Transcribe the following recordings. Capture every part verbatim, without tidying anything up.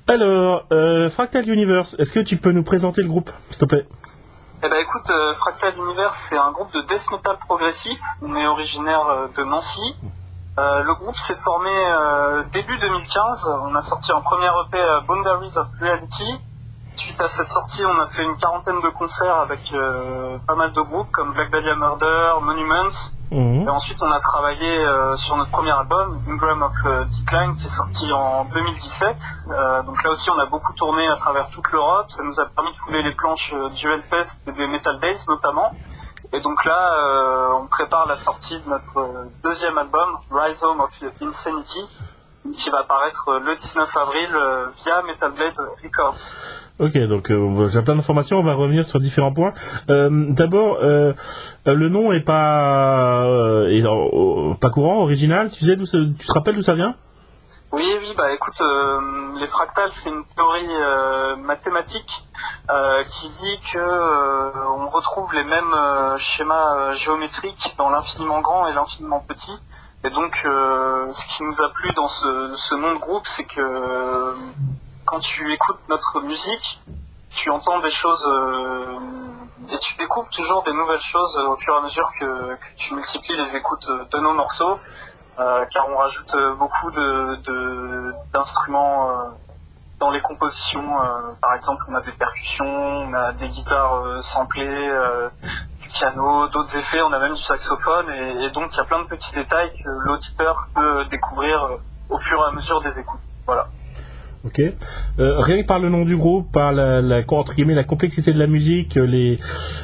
Alors, euh, Fractal Universe, est-ce que tu peux nous présenter le groupe, s'il te plaît? Eh ben écoute, euh, Fractal Universe, c'est un groupe de death metal progressif. On est originaire euh, de Nancy. Euh, le groupe s'est formé euh, début deux mille quinze. On a sorti un premier E P euh, Boundaries of Reality. Suite à cette sortie, on a fait une quarantaine de concerts avec euh, pas mal de groupes comme Black Dahlia Murder, Monuments. Mmh. Et ensuite, on a travaillé euh, sur notre premier album, Ingram of euh, Decline, qui est sorti en deux mille dix-sept. Euh, donc là aussi, on a beaucoup tourné à travers toute l'Europe. Ça nous a permis de fouler les planches euh, du Hellfest et des Metal Days notamment. Et donc là, euh, on prépare la sortie de notre euh, deuxième album, Rhizome of Insanity, qui va apparaître euh, le dix-neuf avril euh, via Metal Blade Records. Ok, donc euh, j'ai plein d'informations, on va revenir sur différents points. Euh, d'abord, euh, le nom est pas euh, est, euh, pas courant, original. Tu sais d'où ça, tu te rappelles d'où ça vient? Oui, oui, bah écoute, euh, les fractales, c'est une théorie euh, mathématique euh, qui dit que euh, on retrouve les mêmes euh, schémas euh, géométriques dans l'infiniment grand et l'infiniment petit. Et donc, euh, ce qui nous a plu dans ce, ce nom de groupe, c'est que euh, quand tu écoutes notre musique, tu entends des choses euh, et tu découvres toujours des nouvelles choses au fur et à mesure que, que tu multiplies les écoutes de nos morceaux. Euh, car on rajoute euh, beaucoup de, de, d'instruments euh, dans les compositions. Euh, par exemple, on a des percussions, on a des guitares euh, samplées, euh, du piano, d'autres effets, on a même du saxophone, et, et donc il y a plein de petits détails que l'auditeur peut découvrir euh, au fur et à mesure des écoutes. Voilà. Ok. Euh, rien que par le nom du groupe, par la, la, entre guillemets, la complexité de la musique, les,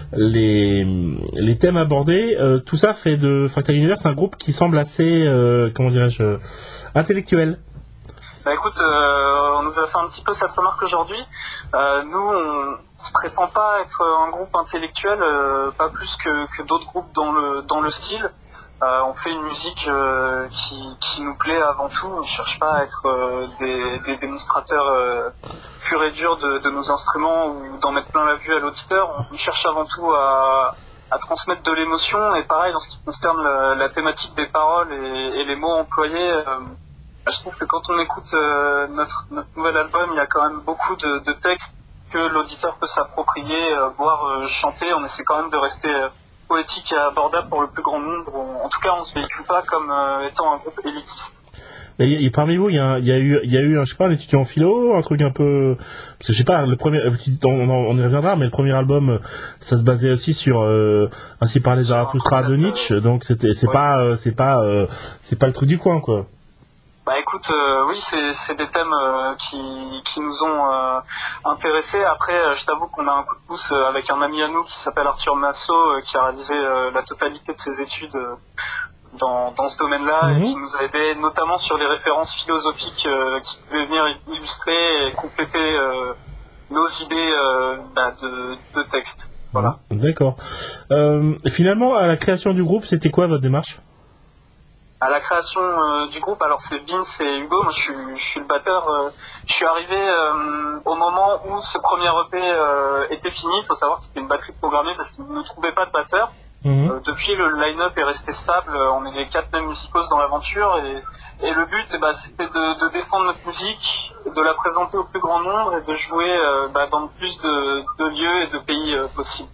les, les thèmes abordés, euh, tout ça fait de Fractal Universe un groupe qui semble assez, euh, comment dirais-je, euh, intellectuel. Bah écoute, euh, on nous a fait un petit peu cette remarque aujourd'hui. Euh, nous, on se prétend pas être un groupe intellectuel, euh, pas plus que, que d'autres groupes dans le, dans le style. Euh, on fait une musique euh, qui, qui nous plaît avant tout. On ne cherche pas à être euh, des, des démonstrateurs euh, purs et durs de, de nos instruments ou d'en mettre plein la vue à l'auditeur. On cherche avant tout à, à transmettre de l'émotion. Et pareil, en ce qui concerne la, la thématique des paroles et, et les mots employés, euh, je trouve que quand on écoute euh, notre, notre nouvel album, il y a quand même beaucoup de, de textes que l'auditeur peut s'approprier, euh, voire euh, chanter. On essaie quand même de rester... Euh, poétique et abordable pour le plus grand nombre. En tout cas, on se véhicule pas comme euh, étant un groupe élitiste. Et, et parmi vous, il y a, il y a eu, il y a eu, un, je sais pas, un étudiant en philo, un truc un peu, parce que je sais pas, le premier, on, on y reviendra, mais le premier album, ça se basait aussi sur euh, Ainsi parlait Zarathustra de Nietzsche, donc c'était, c'est ouais. pas, euh, c'est pas, euh, c'est pas le truc du coin, quoi. Bah écoute, euh, oui, c'est, c'est des thèmes euh, qui, qui nous ont euh, intéressés. Après, euh, je t'avoue qu'on a un coup de pouce euh, avec un ami à nous qui s'appelle Arthur Massot, euh, qui a réalisé euh, la totalité de ses études euh, dans, dans ce domaine-là, mmh. et qui nous a aidé notamment sur les références philosophiques euh, qui pouvaient venir illustrer et compléter euh, nos idées euh, bah, de, de texte. Voilà. D'accord. Euh, finalement, à la création du groupe, c'était quoi votre démarche ? À la création euh, du groupe, alors c'est Vince et Hugo, moi je suis, je suis le batteur. Euh, je suis arrivé euh, au moment où ce premier E P euh, était fini. Il faut savoir que c'était une batterie programmée parce qu'ils ne trouvaient pas de batteur. Mmh. Euh, depuis, le line-up est resté stable. On est les quatre mêmes musicos dans l'aventure. Et, et le but, eh ben, c'était de, de défendre notre musique, de la présenter au plus grand nombre et de jouer euh, bah, dans le plus de, de lieux et de pays euh, possible.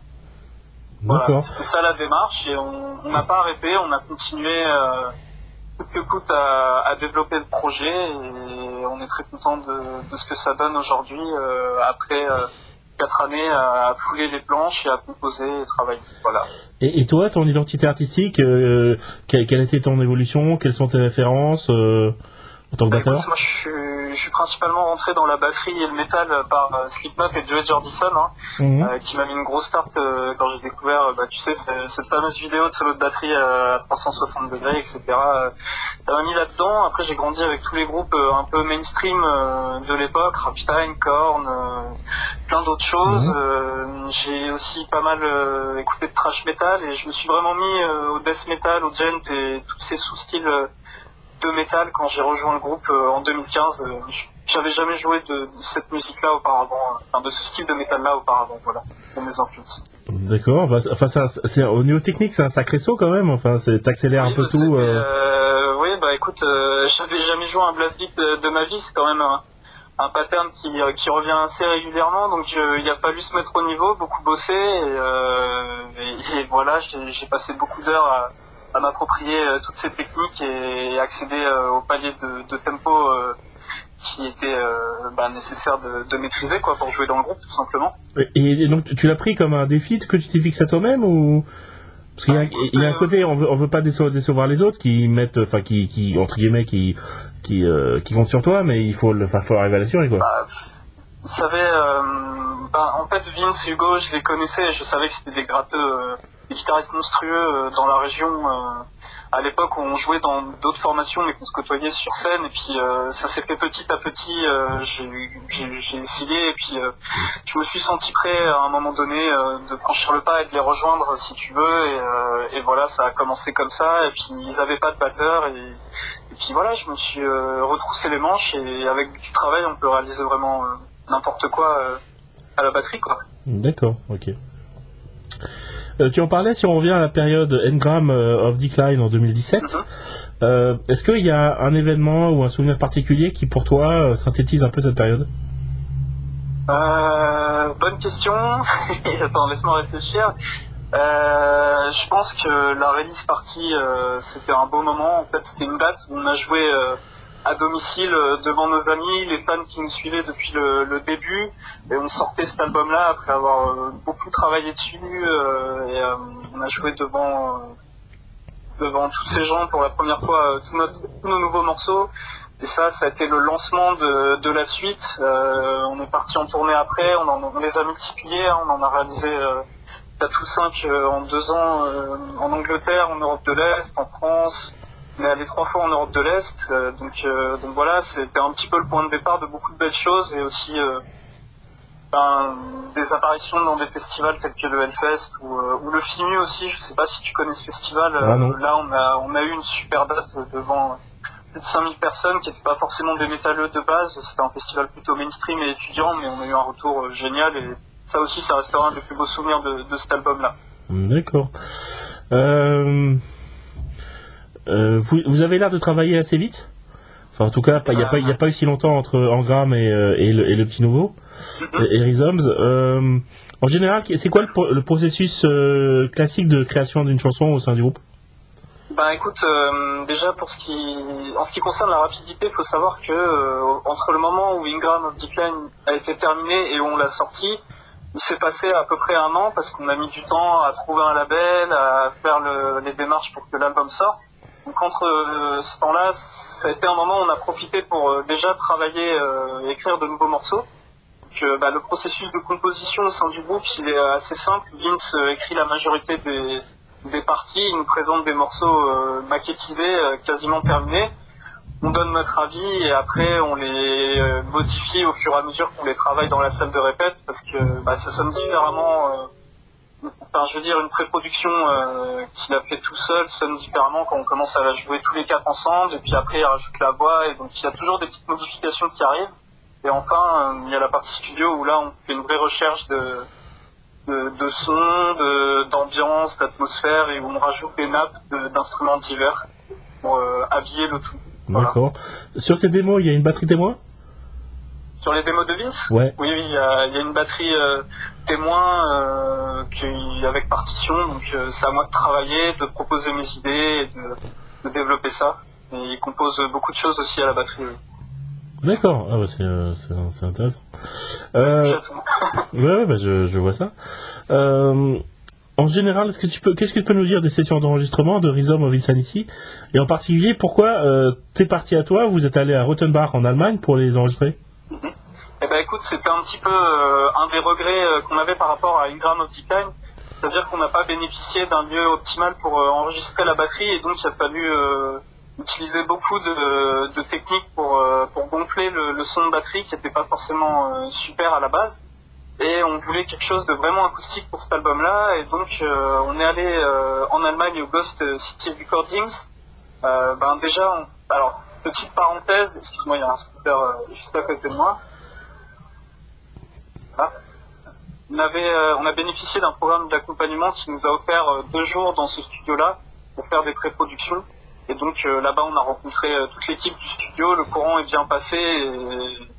Voilà, c'était ça la démarche. Et on n'a pas arrêté, on a continué... Euh, que coûte à, à développer le projet, et on est très content de, de ce que ça donne aujourd'hui euh, après euh, quatre années à, à fouler les planches et à composer et travailler. Voilà. Et, et toi, ton identité artistique, euh, quelle, quelle a été ton évolution? Quelles sont tes références euh, en tant que batteur? Écoute, moi, je suis, je suis principalement rentré dans la batterie et le métal par euh, Slipknot et Joey Jordison, hein, mmh. euh, qui m'a mis une grosse start euh, quand j'ai découvert, bah, tu sais, cette fameuse vidéo de solo de batterie euh, à trois cent soixante degrés, et cetera. Euh, ça m'a mis là-dedans. Après, j'ai grandi avec tous les groupes euh, un peu mainstream euh, de l'époque, Rammstein, Korn, euh, plein d'autres choses. Mmh. Euh, j'ai aussi pas mal euh, écouté de thrash metal, et je me suis vraiment mis euh, au death metal, au gent et tous ces sous-styles euh, de métal quand j'ai rejoint le groupe euh, en deux mille quinze. Euh, j'avais jamais joué de, de cette musique-là auparavant, enfin de ce style de métal-là auparavant, voilà, de mes influences. D'accord, bah, enfin c'est, un, c'est au niveau technique c'est un sacré saut quand même, enfin c'est t'accélères oui, un peu bah, tout. Euh... Euh, oui, bah écoute, euh, j'avais jamais joué un blast beat de, de ma vie, c'est quand même un, un pattern qui, euh, qui revient assez régulièrement, donc euh, il a fallu se mettre au niveau, beaucoup bosser, et, euh, et, et voilà, j'ai, j'ai passé beaucoup d'heures à, à m'approprier euh, toutes ces techniques et, et accéder euh, au palier de, de tempo euh, qui était euh, bah, nécessaire de, de maîtriser quoi, pour jouer dans le groupe, tout simplement. Et, et donc tu l'as pris comme un défi que tu t'es fixé à toi-même, ou parce qu'il y a, il y a un côté, on veut, on veut pas décevoir, décevoir les autres qui mettent, enfin qui, qui entre guillemets, qui, qui, euh, qui comptent sur toi, mais il faut, le, enfin, faut arriver à l'assurer quoi. Bah, vous savez, euh, bah, en fait Vince et Hugo, je les connaissais, et je savais que c'était des gratteux, euh, des guitaristes monstrueux euh, dans la région. Euh, à l'époque où on jouait dans d'autres formations, mais qu'on se côtoyait sur scène, et puis euh, ça s'est fait petit à petit. Euh, j'ai, j'ai, j'ai essayé, et puis euh, je me suis senti prêt à un moment donné euh, de franchir le pas et de les rejoindre si tu veux, et, euh, et voilà, ça a commencé comme ça. Et puis ils avaient pas de batteur, et, et puis voilà, je me suis euh, retroussé les manches, et avec du travail on peut réaliser vraiment euh, n'importe quoi euh, à la batterie quoi. D'accord, ok. Euh, tu en parlais, si on revient à la période Ngram euh, of Decline en deux mille dix-sept, mm-hmm. euh, est-ce qu'il y a un événement ou un souvenir particulier qui pour toi euh, synthétise un peu cette période? euh, Bonne question. Attends, laisse-moi réfléchir. Euh, je pense que la release party, euh, c'était un beau moment. En fait, c'était une date où on a joué euh, à domicile euh, devant nos amis, les fans qui nous suivaient depuis le, le début, et on sortait cet album-là après avoir euh, beaucoup travaillé dessus, euh, et euh, on a joué devant euh, devant tous ces gens pour la première fois euh, tous, notre, tous nos nouveaux morceaux, et ça, ça a été le lancement de, de la suite. Euh, on est parti en tournée après, on, en, on les a multipliés, hein, on en a réalisé euh, quatre ou cinq euh, en deux ans euh, en Angleterre, en Europe de l'Est, en France. On est allé trois fois en Europe de l'Est, euh, donc, euh, donc voilà, c'était un petit peu le point de départ de beaucoup de belles choses, et aussi euh, ben, des apparitions dans des festivals tels que le Hellfest ou, euh, ou le FIMU aussi. Je sais pas si tu connais ce festival. Ah, non. Euh, là, on a, on a eu une super date devant plus de cinq mille personnes qui n'étaient pas forcément des métalleux de base. C'était un festival plutôt mainstream et étudiant, mais on a eu un retour euh, génial, et ça aussi, ça restera un des plus beaux souvenirs de, de cet album-là. D'accord. Euh... Euh, vous, vous avez l'air de travailler assez vite. Enfin, en tout cas, il n'y a, a pas eu si longtemps entre Ngram et, euh, et, le, et le petit nouveau, mm-hmm. et, et Rhythms. Euh, en général, c'est quoi le, le processus euh, classique de création d'une chanson au sein du groupe? Bah écoute, euh, déjà pour ce qui, en ce qui concerne la rapidité, il faut savoir que euh, entre le moment où Ngram of Decline a été terminé et où on l'a sorti, il s'est passé à peu près un an, parce qu'on a mis du temps à trouver un label, à faire le, les démarches pour que l'album sorte. Donc entre euh, ce temps-là, ça a été un moment où on a profité pour euh, déjà travailler euh, et écrire de nouveaux morceaux. Donc, euh, bah, le processus de composition au sein du groupe, il est assez simple. Vince euh, écrit la majorité des, des parties, il nous présente des morceaux euh, maquettisés, euh, quasiment terminés. On donne notre avis, et après on les euh, modifie au fur et à mesure qu'on les travaille dans la salle de répète, parce que bah, ça sonne différemment. Euh, Enfin, je veux dire, une pré-production euh, qu'il a fait tout seul sonne différemment quand on commence à la jouer tous les quatre ensemble, et puis après il rajoute la voix, et donc il y a toujours des petites modifications qui arrivent. Et enfin, euh, il y a la partie studio où là on fait une vraie recherche de, de, de son, de, d'ambiance, d'atmosphère, et où on rajoute des nappes de, d'instruments divers pour euh, habiller le tout. D'accord. Voilà. Sur ces démos, il y a une batterie témoin? Sur les démos de Vince? Ouais. Oui, oui, il y a, il y a une batterie euh, témoin euh, qui, avec partition, donc euh, c'est à moi de travailler, de proposer mes idées, et de, de développer ça. Et il compose beaucoup de choses aussi à la batterie. Oui. D'accord, ah bah c'est, euh, c'est, c'est intéressant. Euh, ouais, ouais bah je, je vois ça. Euh, en général, est-ce que tu peux, qu'est-ce que tu peux nous dire des sessions d'enregistrement de Rhythm of Insanity, et en particulier pourquoi euh, t'es parti à toi, vous êtes allé à Rottenbach en Allemagne pour les enregistrer? Mm-hmm. Eh ben écoute, c'était un petit peu euh, un des regrets euh, qu'on avait par rapport à Ngram of Decline, c'est-à-dire qu'on n'a pas bénéficié d'un lieu optimal pour euh, enregistrer la batterie, et donc il a fallu euh, utiliser beaucoup de, de techniques pour, euh, pour gonfler le, le son de batterie qui n'était pas forcément euh, super à la base, et on voulait quelque chose de vraiment acoustique pour cet album-là, et donc euh, on est allé euh, en Allemagne au Ghost City Recordings. Euh, ben déjà, on, alors petite parenthèse, excuse-moi, il y a un scooter euh, juste à côté de moi. On, avait, euh, on a bénéficié d'un programme d'accompagnement qui nous a offert euh, deux jours dans ce studio-là pour faire des pré-productions. Et donc euh, là-bas, on a rencontré euh, toute l'équipe du studio, le courant est bien passé, et,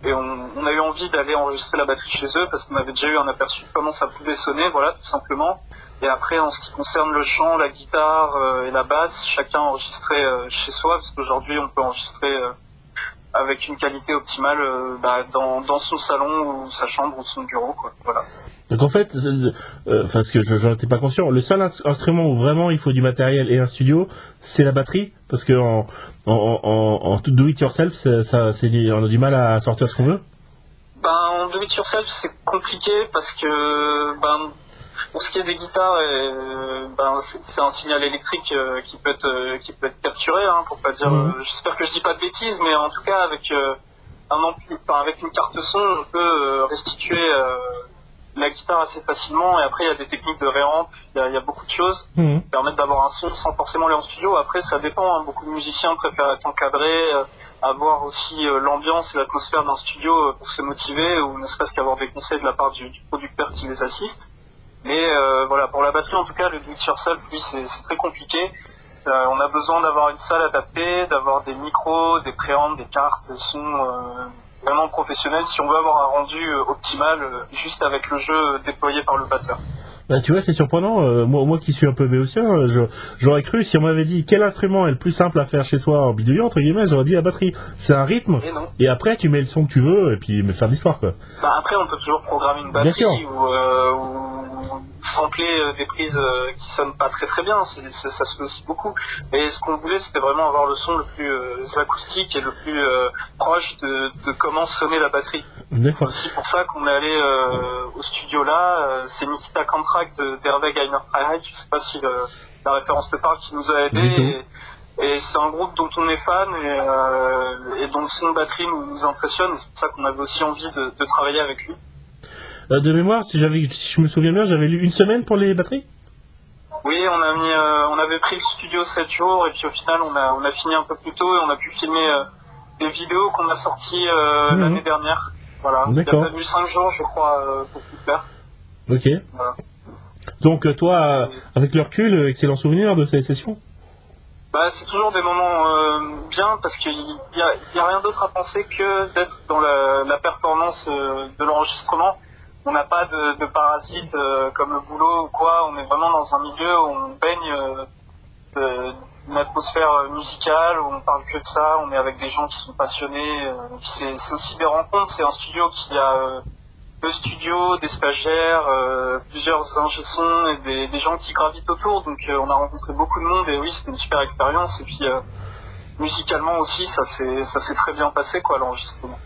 et on, on a eu envie d'aller enregistrer la batterie chez eux parce qu'on avait déjà eu un aperçu de comment ça pouvait sonner, voilà, tout simplement. Et après, en ce qui concerne le chant, la guitare euh, et la basse, chacun enregistrait euh, chez soi, parce qu'aujourd'hui on peut enregistrer euh, avec une qualité optimale euh, bah, dans, dans son salon ou sa chambre ou son bureau, quoi. Voilà. Donc en fait, euh, enfin, parce que je j'en étais pas conscient, le seul ins- instrument où vraiment il faut du matériel et un studio, c'est la batterie, parce que en, en, en, en do it yourself, ça, ça, c'est, on a du mal à sortir ce qu'on veut. Ben, en do it yourself, c'est compliqué parce que ben, pour ce qui est des guitares, euh, ben, c'est, c'est un signal électrique euh, qui peut être euh, qui peut être capturé, hein, pour pas dire. Mmh. Euh, j'espère que je dis pas de bêtises, mais en tout cas avec euh, un ampli, enfin, avec une carte son, on peut euh, restituer euh, la guitare assez facilement. Et après, il y a des techniques de réamp, il y a, il y a beaucoup de choses Mmh. qui permettent d'avoir un son sans forcément aller en studio. Après, ça dépend. Hein, beaucoup de musiciens préfèrent être encadrés, euh, avoir aussi euh, l'ambiance et l'atmosphère d'un studio euh, pour se motiver, ou ne serait-ce qu'avoir des conseils de la part du, du producteur qui les assiste. Mais euh, voilà, pour la batterie en tout cas, le do it yourself, oui, c'est, c'est très compliqué. Euh, on a besoin d'avoir une salle adaptée, d'avoir des micros, des préamps, des cartes son euh, vraiment professionnelles si on veut avoir un rendu euh, optimal euh, juste avec le jeu euh, déployé par le batteur. Bah, tu vois, c'est surprenant. Euh, moi, moi qui suis un peu béotien, euh, je, j'aurais cru, si on m'avait dit quel instrument est le plus simple à faire chez soi en bidouillant, entre guillemets, j'aurais dit la batterie. C'est un rythme. Et non. Et après, tu mets le son que tu veux, et puis me faire de l'histoire, quoi. Bah après, on peut toujours programmer une Bien sûr. batterie ou, euh, ou sampler euh, des prises euh, qui sonnent pas très très bien. C'est, c'est, ça se fait aussi beaucoup. Et ce qu'on voulait, c'était vraiment avoir le son le plus euh, acoustique et le plus euh, proche de, de comment sonnait la batterie. C'est D'accord. aussi pour ça qu'on est allé euh, au studio là. Euh, c'est Nikita Kantrak de d'Herweg Einer Freiheit. Je sais pas si le, la référence te parle, qui nous a aidés. Du tout. Et, et c'est un groupe dont on est fan et, euh, et dont le son de batterie nous, nous impressionne. Et c'est pour ça qu'on avait aussi envie de, de travailler avec lui. Euh, de mémoire, si, j'avais, si je me souviens bien, j'avais lu une semaine pour les batteries. Oui, on a mis, euh, on avait pris le studio sept jours et puis au final on a, on a fini un peu plus tôt et on a pu filmer euh, des vidéos qu'on a sorties euh, Mmh. l'année dernière. Voilà. D'accord. Il a fallu cinq jours, je crois, euh, pour tout faire. Ok. Voilà. Donc euh, toi, euh, avec le recul, euh, excellent souvenir de ces sessions. Bah, c'est toujours des moments euh, bien parce qu'il y a, il y a rien d'autre à penser que d'être dans la, la performance euh, de l'enregistrement. On n'a pas de, de parasites euh, comme le boulot ou quoi. On est vraiment dans un milieu où on baigne euh, euh, une atmosphère musicale, où on parle que de ça. On est avec des gens qui sont passionnés. Euh, c'est, c'est aussi des rencontres. C'est un studio qui a euh, le studio, des stagiaires, euh, plusieurs ingé-sons et des, des gens qui gravitent autour. Donc euh, on a rencontré beaucoup de monde et oui, c'était une super expérience. Et puis euh, musicalement aussi, ça s'est, ça s'est très bien passé, quoi, l'enregistrement.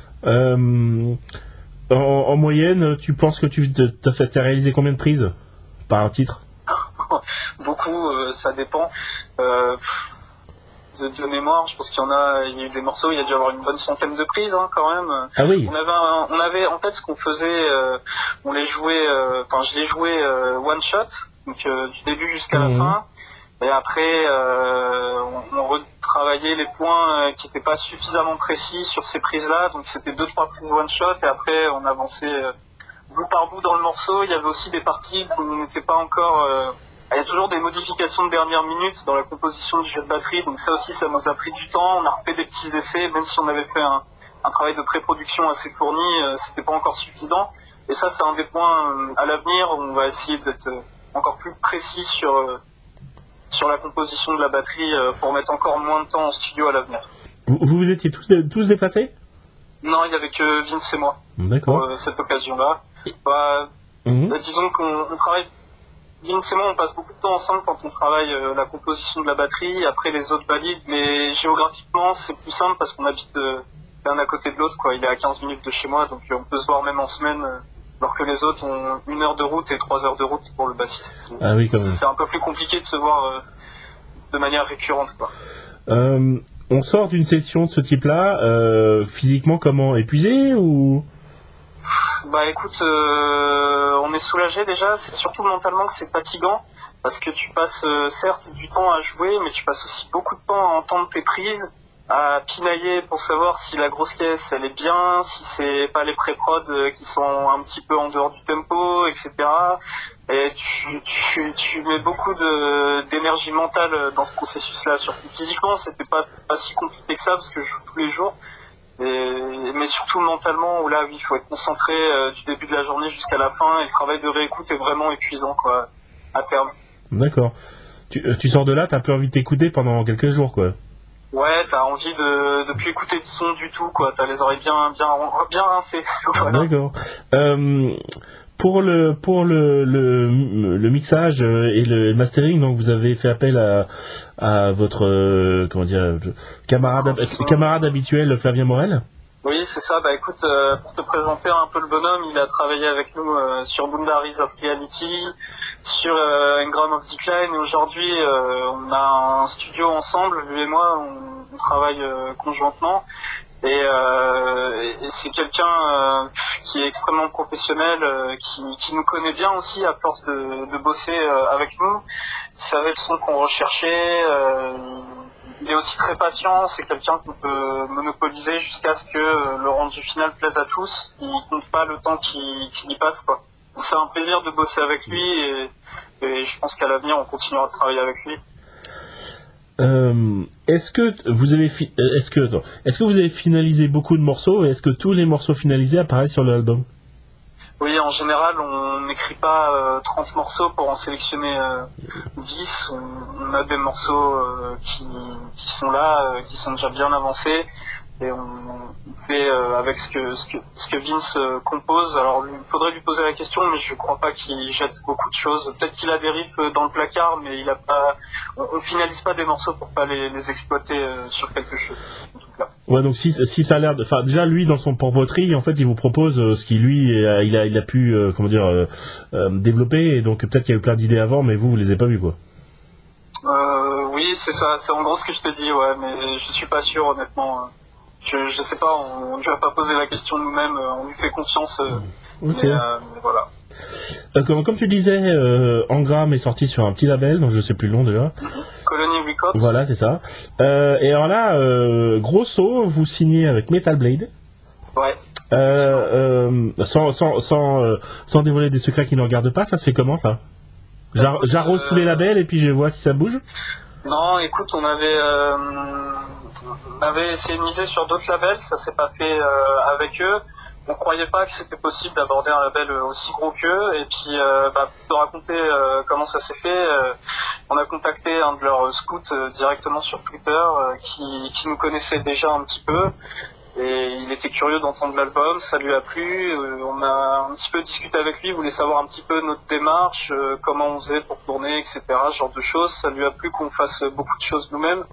Euh, en, en moyenne, tu penses que tu t'as fait, t'as réalisé combien de prises par un titre? Beaucoup, euh, ça dépend. Euh, de, de mémoire, je pense qu'il y en a, il y a eu des morceaux, il y a dû y avoir une bonne centaine de prises, hein, quand même. Ah oui. On avait, un, on avait, en fait, ce qu'on faisait, euh, on les jouait, euh, enfin, je les jouais euh, one shot, donc euh, du début jusqu'à Mmh. la fin. Et après, euh, on, on retravaillait les points euh, qui n'étaient pas suffisamment précis sur ces prises-là. Donc c'était deux trois prises one shot et après on avançait euh, bout par bout dans le morceau. Il y avait aussi des parties où on n'était pas encore. Euh, il y a toujours des modifications de dernière minute dans la composition du jeu de batterie. Donc ça aussi, ça nous a pris du temps. On a refait des petits essais, même si on avait fait un, un travail de pré-production assez fourni, euh, c'était pas encore suffisant. Et ça, c'est un des points euh, à l'avenir où on va essayer d'être euh, encore plus précis sur euh, sur la composition de la batterie euh, pour mettre encore moins de temps en studio à l'avenir. Vous vous, vous étiez tous, dé- tous déplacés? Non, il y avait que Vince et moi D'accord. pour euh, cette occasion-là. Bah, Mmh. bah, disons qu'on on travaille, Vince et moi, on passe beaucoup de temps ensemble quand on travaille euh, la composition de la batterie. Après, les autres valident, mais géographiquement, c'est plus simple parce qu'on habite euh, l'un à côté de l'autre, quoi. Il est à quinze minutes de chez moi, donc euh, on peut se voir même en semaine, euh, alors que les autres ont une heure de route et trois heures de route pour le bassiste. C'est, Ah oui, quand même. c'est un peu plus compliqué de se voir euh, de manière récurrente, quoi. Euh, on sort d'une session de ce type-là, euh, physiquement comment? Épuisé ou? Bah écoute, euh, on est soulagé déjà, c'est surtout mentalement que c'est fatigant, parce que tu passes euh, certes du temps à jouer, mais tu passes aussi beaucoup de temps à entendre tes prises, à pinailler pour savoir si la grosse caisse elle est bien, si c'est pas les pré-prod euh, qui sont un petit peu en dehors du tempo, et cetera. Et tu, tu, tu mets beaucoup de, d'énergie mentale dans ce processus-là. Surtout physiquement, c'était pas, pas si compliqué que ça, parce que je joue tous les jours. Et, mais surtout mentalement, où là, oui, il faut être concentré euh, du début de la journée jusqu'à la fin, et le travail de réécoute est vraiment épuisant, quoi, à terme. D'accord. Tu, tu sors de là, t'as plus envie de t'écouter pendant quelques jours, quoi. Ouais, t'as envie de, de plus écouter de son du tout, quoi. T'as les oreilles bien, bien, bien rincées. Voilà. D'accord. Euh, pour le pour le, le le mixage et le mastering, donc vous avez fait appel à à votre euh, comment dire camarade camarade habituel Flavien Morel. Oui, c'est ça. Bah écoute, euh, pour te présenter un peu le bonhomme, il a travaillé avec nous euh, sur Boundaries of Reality, sur euh, Engram of Decline, et aujourd'hui euh, on a un studio ensemble, lui et moi, on, on travaille euh, conjointement, et, euh, et c'est quelqu'un euh, qui est extrêmement professionnel, euh, qui, qui nous connaît bien aussi à force de, de bosser euh, avec nous. Il savait le son qu'on recherchait. Euh, Il est aussi très patient, c'est quelqu'un qu'on peut monopoliser jusqu'à ce que le rendu final plaise à tous. Il compte pas le temps qu'il, qu'il y passe, quoi. Donc c'est un plaisir de bosser avec lui et, et je pense qu'à l'avenir on continuera de travailler avec lui. Euh, est-ce que vous avez fi- est-ce que attends, est-ce que vous avez finalisé beaucoup de morceaux et est-ce que tous les morceaux finalisés apparaissent sur l'album? Oui, en général, on n'écrit pas euh, trente morceaux pour en sélectionner euh, dix. On, on a des morceaux euh, qui, qui sont là, euh, qui sont déjà bien avancés, et on, on fait euh, avec ce que, ce que, ce que Vince euh, compose. Alors, il faudrait lui poser la question, mais je crois pas qu'il jette beaucoup de choses. Peut-être qu'il a des riffs dans le placard, mais il a pas. On, on finalise pas des morceaux pour pas les, les exploiter euh, sur quelque chose. En tout cas. Ouais, donc si si ça a l'air de, enfin déjà lui dans son propre tri, en fait, il vous propose euh, ce qui lui euh, il a il a pu euh, comment dire euh, euh, développer, et donc peut-être qu'il y a eu plein d'idées avant, mais vous vous les avez pas vues, quoi. Euh, oui, c'est ça, c'est en gros ce que je te dis, ouais, mais je suis pas sûr, honnêtement. Je, je sais pas, on ne lui a pas posé la question nous-mêmes, on lui fait confiance, euh, Ok. mais, euh, mais voilà. Euh, comme, comme tu disais, euh, Engram est sorti sur un petit label, donc je sais plus le nom déjà. Colony Records. Voilà, c'est ça. Euh, et alors là, euh, gros saut, vous signez avec Metal Blade. Ouais. Euh, euh, sans sans sans, euh, sans dévoiler des secrets qui ne regardent pas, ça se fait comment ça? J'ar- J'arrose euh, tous les labels et puis je vois si ça bouge. Non, écoute, on avait, euh, on avait essayé de miser sur d'autres labels, ça s'est pas fait euh, avec eux. On croyait pas que c'était possible d'aborder un label aussi gros qu'eux, et puis euh, bah, pour te raconter euh, comment ça s'est fait, euh, on a contacté un de leurs scouts euh, directement sur Twitter euh, qui, qui nous connaissait déjà un petit peu, et il était curieux d'entendre l'album, ça lui a plu, euh, on a un petit peu discuté avec lui, il voulait savoir un petit peu notre démarche, euh, comment on faisait pour tourner, et cetera, ce genre de choses. Ça lui a plu qu'on fasse beaucoup de choses nous-mêmes,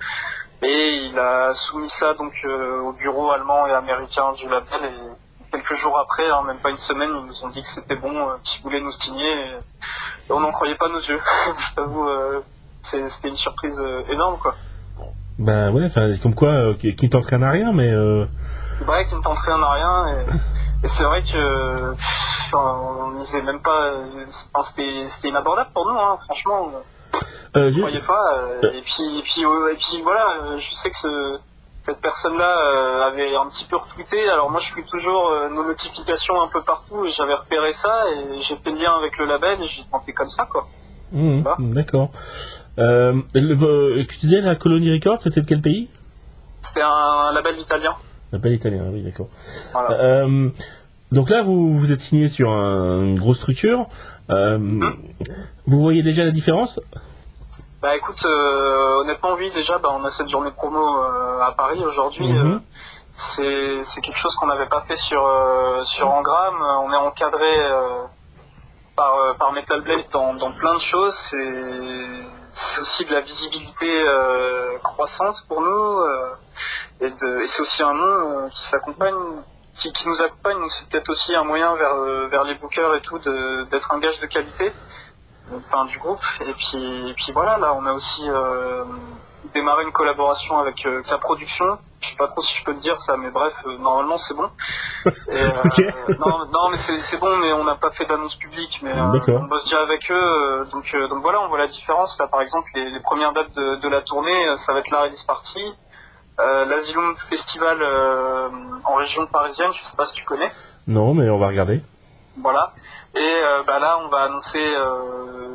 et il a soumis ça donc euh, au bureau allemand et américain du label, et quelques jours après, hein, même pas une semaine, ils nous ont dit que c'était bon, euh, qu'ils voulaient nous signer, et, et on n'en croyait pas nos yeux. Je t'avoue, euh, c'est, c'était une surprise euh, énorme, quoi. Ben ouais, enfin comme quoi, euh, qui, qui t'entraîne à rien, mais. Euh... Ouais, qui ne tente rien à rien, et, et c'est vrai que pff, on misait même pas, enfin, c'était, c'était inabordable pour nous, hein, franchement. Euh, Je ne j'ai... croyais pas, euh, et puis, et puis, euh, et puis voilà, euh, je sais que ce, cette personne-là euh, avait un petit peu retweeté. Alors moi, je suis toujours euh, nos notifications un peu partout, et j'avais repéré ça, et j'ai fait le lien avec le label, et j'ai tenté comme ça, quoi. Mmh, Voilà. D'accord. Euh, le, tu disais la Colony Records, c'était de quel pays? C'était un, un label italien. Label italien, oui, d'accord. Voilà. Euh, donc là, vous vous êtes signé sur un, une grosse structure. Euh, mmh. Vous voyez déjà la différence? Bah écoute, euh, honnêtement, oui, déjà, bah, on a cette journée promo euh, à Paris aujourd'hui. Mmh. Euh, c'est, c'est quelque chose qu'on n'avait pas fait sur euh, sur Engram. On est encadré euh, par euh, par Metal Blade dans, dans plein de choses. C'est, c'est aussi de la visibilité euh, croissante pour nous, euh, et, de, et c'est aussi un nom euh, qui s'accompagne, qui, qui nous accompagne. Donc c'est peut-être aussi un moyen vers euh, vers les bookers et tout de, d'être un gage de qualité. Enfin, du groupe, et puis, et puis voilà, là on a aussi euh, démarré une collaboration avec euh, la production. Je sais pas trop si je peux te dire ça, mais bref, euh, normalement c'est bon. Et, euh, Okay. non, non, mais c'est, c'est bon, mais on n'a pas fait d'annonce publique, mais euh, on bosse déjà avec eux, euh, donc, euh, donc voilà, on voit la différence. Là par exemple, les, les premières dates de, de la tournée, ça va être la Release Party, euh, l'Asylum Festival euh, en région parisienne, je sais pas si tu connais. Non, mais on va regarder. Voilà. Et euh, bah là, on va annoncer euh,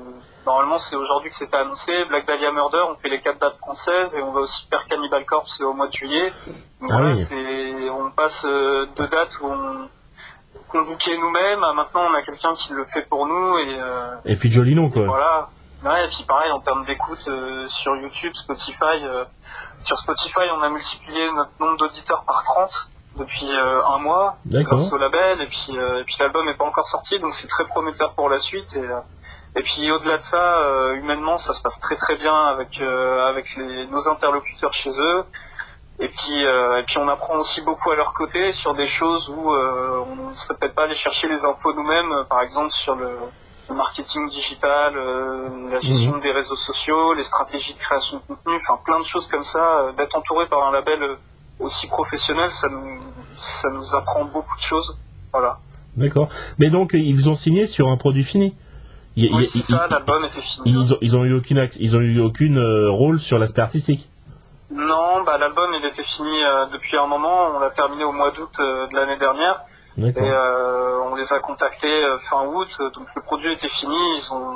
Normalement, c'est aujourd'hui que c'était annoncé. Black Dahlia Murder, on fait les quatre dates françaises et on va aussi faire Cannibal Corpse au mois de juillet. Donc ah voilà, oui. c'est, on passe euh, deux dates où on, qu'on bouquait nous-mêmes. À maintenant, on a quelqu'un qui le fait pour nous et. Euh, et puis joli nom, quoi. Voilà. Ouais, et puis pareil, en termes d'écoute euh, sur YouTube, Spotify, euh, sur Spotify, on a multiplié notre nombre d'auditeurs par trente depuis euh, un mois, D'accord. grâce au label, et puis, euh, et puis l'album n'est pas encore sorti, donc c'est très prometteur pour la suite. Et, euh, et puis au-delà de ça, euh, humainement, ça se passe très très bien avec, euh, avec les, nos interlocuteurs chez eux. Et puis, euh, et puis on apprend aussi beaucoup à leur côté sur des choses où euh, on ne serait peut-être pas allé chercher les infos nous-mêmes, par exemple sur le le marketing digital, euh, la gestion mmh. des réseaux sociaux, les stratégies de création de contenu, enfin plein de choses comme ça. Euh, d'être entouré par un label euh, aussi professionnel, ça nous, ça nous apprend beaucoup de choses. Voilà. D'accord. Mais donc ils vous ont signé sur un produit fini. Il, oui, c'est il, ça. Il, l'album était fini. Ils ont, ils ont eu aucune, ils ont eu aucune euh, rôle sur l'aspect artistique. Non, bah l'album il était fini euh, depuis un moment. On l'a terminé au mois d'août euh, de l'année dernière. D'accord. Et euh, on les a contactés euh, fin août, donc le produit était fini. Ils ont,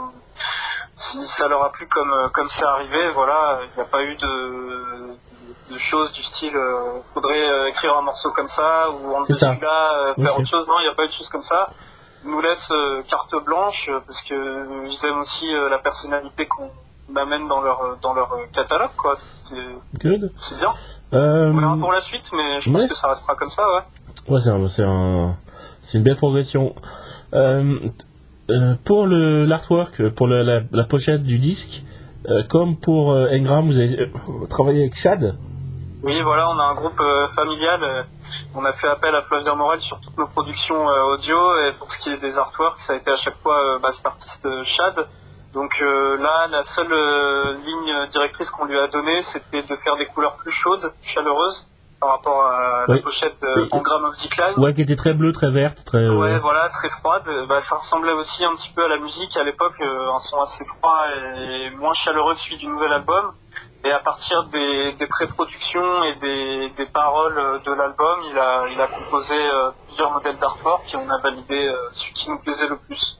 si ça leur a plu comme comme c'est arrivé, voilà, il n'y a pas eu de, de choses du style euh, faudrait euh, écrire un morceau comme ça ou en dessus là euh, faire okay. autre chose. Non, il n'y a pas eu de choses comme ça. Ils nous laissent euh, carte blanche euh, parce que euh, ils aiment aussi euh, la personnalité qu'on amène dans leur dans leur catalogue, quoi. C'est, Good. C'est bien. Euh... On verra pour la suite, mais je pense ouais. que ça restera comme ça, ouais. Ouais, c'est, un, c'est, un, c'est une belle progression. Euh, euh, pour le, l'artwork, pour le, la, la pochette du disque, euh, comme pour euh, Engram, vous avez euh, travaillé avec Chad. Oui, voilà, on a un groupe euh, familial. Euh, on a fait appel à Flavien Morel sur toutes nos productions euh, audio. Et pour ce qui est des artworks, ça a été à chaque fois euh, bah, cet artiste euh, Chad. Donc euh, là, la seule euh, ligne directrice qu'on lui a donnée, c'était de faire des couleurs plus chaudes, chaleureuses, par rapport à la oui. pochette euh, oui. Engram of Decline. Ouais, qui était très bleue, très verte, très... Euh... Ouais, voilà, très froide. Bah, ça ressemblait aussi un petit peu à la musique à l'époque, euh, un son assez froid et moins chaleureux que celui du nouvel album. Et à partir des, des pré-productions et des, des paroles de l'album, il a, il a composé euh, plusieurs modèles d'artwork et on a validé euh, celui qui nous plaisait le plus.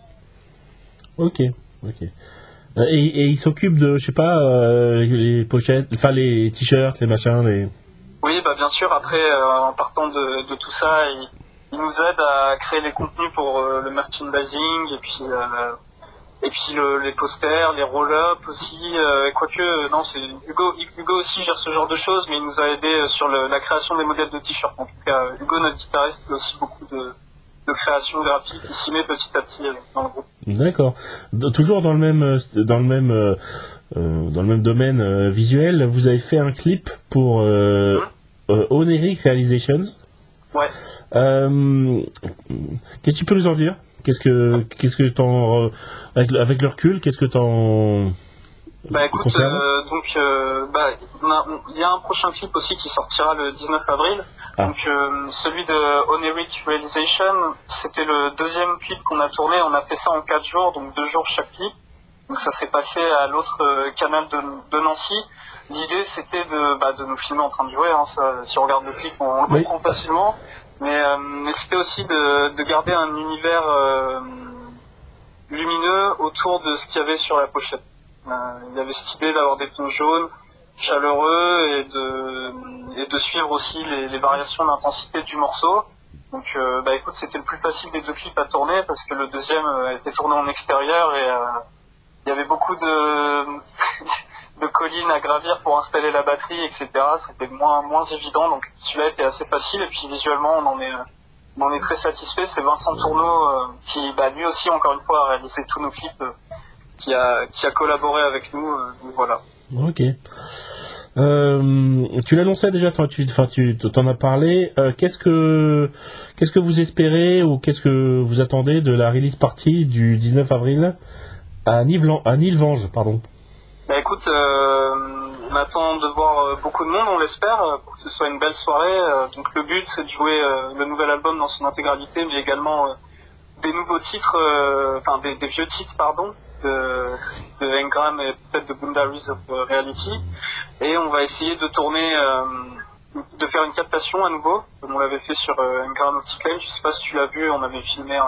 Ok, ok. Et, et il s'occupe de, je sais pas, euh, les pochettes, enfin les t-shirts, les machins, les... Oui, bah bien sûr. Après, euh, en partant de, de tout ça, il, il nous aide à créer les contenus pour euh, le merchandising et puis euh, et puis le, les posters, les roll-up aussi. Euh, quoique, non, c'est Hugo. Hugo aussi gère ce genre de choses, mais il nous a aidé sur le, la création des modèles de t-shirts. En tout cas, Hugo, notre guitariste, fait aussi beaucoup de, de création graphique. Il s'y met petit à petit dans le groupe. D'accord. D- toujours dans le même dans le même euh, euh, dans le même domaine euh, visuel, vous avez fait un clip pour euh, mmh. euh, Oneric Realizations. Ouais. Euh, qu'est-ce que tu peux nous en dire? Qu'est-ce que qu'est-ce que t'en euh, avec, avec le recul, qu'est-ce que t'en Bah écoute, euh, donc euh, bah il y a un prochain clip aussi qui sortira le dix-neuf avril. Ah. Donc euh, celui de Oneric Realization, c'était le deuxième clip qu'on a tourné. On a fait ça en quatre jours, donc deux jours chaque clip. Donc ça s'est passé à l'autre euh, canal de, de Nancy. L'idée c'était de bah, de nous filmer en train de jouer. Hein, ça, si on regarde le clip, on, on le oui. comprend facilement. Mais, euh, mais c'était aussi de, de garder un univers euh, lumineux autour de ce qu'il y avait sur la pochette. Euh, il y avait cette idée d'avoir des tons jaunes, chaleureux et de, et de suivre aussi les, les variations d'intensité du morceau. Donc euh, bah écoute, c'était le plus facile des deux clips à tourner parce que le deuxième a été tourné en extérieur et euh, il y avait beaucoup de, de collines à gravir pour installer la batterie, et cetera. C'était moins, moins évident, donc celui-là était assez facile et puis visuellement on en est, on en est très satisfait. C'est Vincent Tourneau euh, qui bah, lui aussi encore une fois a réalisé tous nos clips. Euh, Qui a, qui a collaboré avec nous, euh, donc voilà. Ok. Euh, tu l'annonçais déjà, toi, tu, enfin, tu t'en as parlé. Euh, qu'est-ce que, qu'est-ce que vous espérez ou qu'est-ce que vous attendez de la release party du dix-neuf avril à Nilvange, à Nilvange, pardon. Bah écoute, euh, on attend de voir beaucoup de monde, on l'espère, pour que ce soit une belle soirée. Donc le but, c'est de jouer le nouvel album dans son intégralité, mais également des nouveaux titres, enfin des, des vieux titres, pardon. De, de Engram et peut-être de Boundaries of Reality, et on va essayer de tourner, euh, de faire une captation à nouveau comme on l'avait fait sur euh, Engram Opticline. Je sais pas si tu l'as vu, on avait filmé un,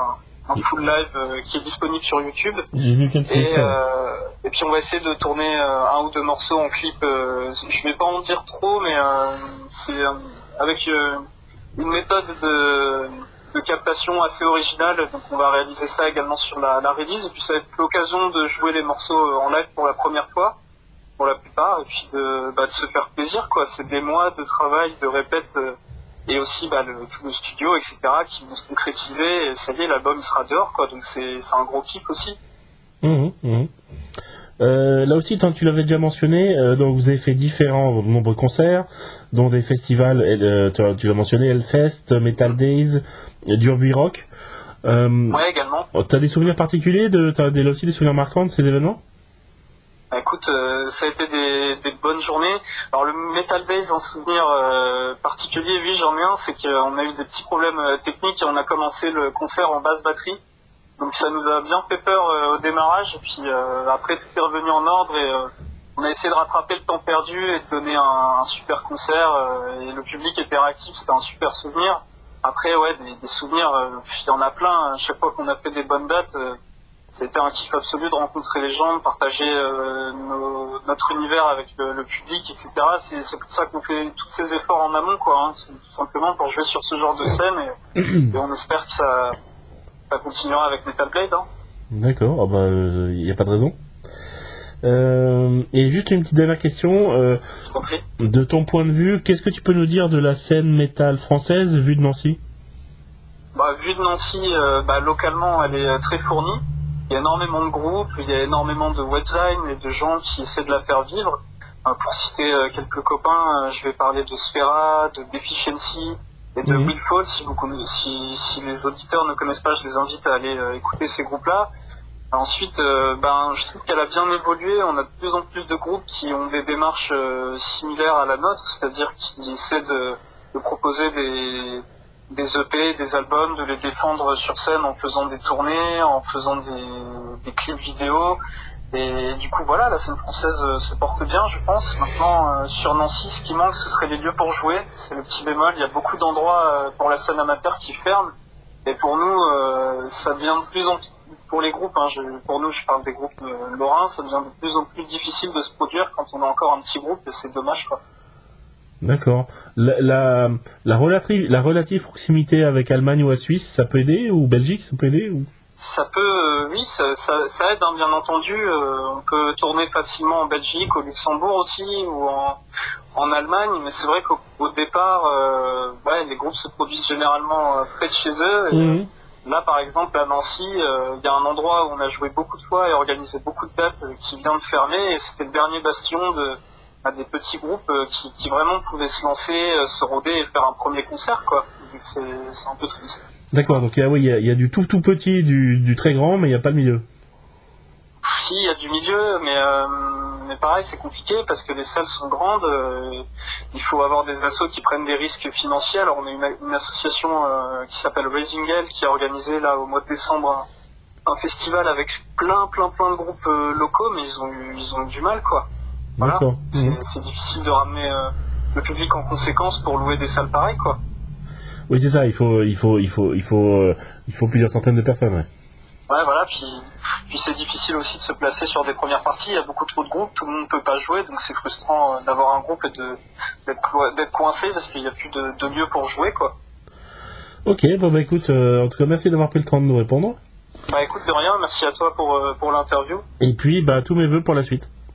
un full live euh, qui est disponible sur YouTube. J'ai vu quelques Et, fois. euh, et puis on va essayer de tourner euh, un ou deux morceaux en clip. Euh, je vais pas en dire trop, mais euh, c'est euh, avec euh, une méthode de, de captation assez originale. Donc on va réaliser ça également sur la, la release. Et puis ça va être l'occasion de jouer les morceaux en live pour la première fois, pour la plupart, et puis de, bah, de se faire plaisir, quoi. C'est des mois de travail, de répète, euh, et aussi bah, le, tout le studio, et cetera, qui vont se concrétiser. Et ça y est, l'album il sera dehors, quoi. Donc c'est, c'est un gros kiff aussi. Mmh, mmh. Euh, là aussi, tant que tu l'avais déjà mentionné, euh, donc vous avez fait différents, de nombreux concerts, dont des festivals, euh, tu, tu l'as mentionné, Hellfest, Metal Days, Durbuy Rock. Euh, Ouais, également. T'as des souvenirs particuliers, de, t'as des, aussi des souvenirs marquants de ces événements? Bah, écoute, euh, ça a été des, des bonnes journées. Alors le Metal Days, en souvenir euh, particulier, oui, j'en ai un, c'est qu'on a eu des petits problèmes euh, techniques et on a commencé le concert en basse batterie. Donc ça nous a bien fait peur euh, au démarrage, et puis euh, après tout est revenu en ordre et euh, on a essayé de rattraper le temps perdu et de donner un, un super concert, euh, et le public était réactif, c'était un super souvenir. Après ouais, des, des souvenirs, euh, il y en a plein, chaque fois qu'on a fait des bonnes dates, euh, c'était un kiff absolu de rencontrer les gens, de partager euh, nos, notre univers avec le, le public, et cetera. C'est, c'est pour ça qu'on fait tous ces efforts en amont, quoi, hein, c'est tout simplement pour jouer sur ce genre de scène, et, et on espère que ça... ça continuera avec Metal Blade. Hein. D'accord, il oh bah, n'y euh, a pas de raison. Euh, et juste une petite dernière question. Euh, Je t'en prie. De ton point de vue, qu'est-ce que tu peux nous dire de la scène métal française vue de Nancy? Bah, vue de Nancy, euh, bah, localement, elle est très fournie. Il y a énormément de groupes, il y a énormément de webdesign et de gens qui essaient de la faire vivre. Euh, pour citer euh, quelques copains, euh, je vais parler de Sphera, de Deficiency et de mmh. Willfall. Si, vous connaissez, si, si les auditeurs ne connaissent pas, je les invite à aller euh, écouter ces groupes-là. Ensuite, euh, ben, je trouve qu'elle a bien évolué. On a de plus en plus de groupes qui ont des démarches euh, similaires à la nôtre, c'est-à-dire qui essaient de, de proposer des, des E P, des albums, de les défendre sur scène en faisant des tournées, en faisant des, des clips vidéo. Et du coup, voilà, la scène française euh, se porte bien, je pense. Maintenant, euh, sur Nancy, ce qui manque, ce serait les lieux pour jouer. C'est le petit bémol. Il y a beaucoup d'endroits euh, pour la scène amateur qui ferment. Et pour nous, euh, ça devient de plus en plus, pour les groupes, hein, je, pour nous, je parle des groupes euh, lorrains, ça devient de plus en plus difficile de se produire quand on a encore un petit groupe, et c'est dommage, quoi. D'accord. La, la, la, relative, la relative proximité avec Allemagne ou la Suisse, ça peut aider? Ou Belgique, ça peut aider ou... Ça peut, euh, oui, ça, ça, ça aide, hein, bien entendu. Euh, on peut tourner facilement en Belgique, au Luxembourg aussi, ou en, en Allemagne, mais c'est vrai qu'au au départ, euh, ouais, les groupes se produisent généralement euh, près de chez eux. Et, mmh. Là, par exemple, à Nancy, il euh, y a un endroit où on a joué beaucoup de fois et organisé beaucoup de dates euh, qui vient de fermer, et c'était le dernier bastion de, bah, des petits groupes euh, qui, qui vraiment pouvaient se lancer, euh, se rôder et faire un premier concert, quoi. Donc c'est, c'est un peu triste. D'accord, donc il y, oui, y, y a du tout tout petit, du, du très grand, mais il n'y a pas le milieu. Si, il y a du milieu, mais, euh, mais pareil, c'est compliqué parce que les salles sont grandes. Euh, il faut avoir des assos qui prennent des risques financiers. Alors on a une, une association euh, qui s'appelle Raising Hell qui a organisé là au mois de décembre un, un festival avec plein plein plein de groupes euh, locaux, mais ils ont eu ils ont eu du mal, quoi. Voilà. D'accord. C'est, Mmh. c'est difficile de ramener euh, le public en conséquence pour louer des salles pareilles, quoi. Oui, c'est ça. Il faut il faut il faut il faut euh, il faut plusieurs centaines de personnes. Ouais. Ouais, voilà, puis, puis c'est difficile aussi de se placer sur des premières parties, il y a beaucoup trop de groupes, tout le monde ne peut pas jouer, donc c'est frustrant euh, d'avoir un groupe et de, d'être, clo- d'être coincé parce qu'il n'y a plus de, de lieu pour jouer, quoi. Ok, bon bah écoute, euh, en tout cas merci d'avoir pris le temps de nous répondre. Bah écoute, de rien, merci à toi pour, euh, pour l'interview. Et puis, bah tous mes vœux pour la suite.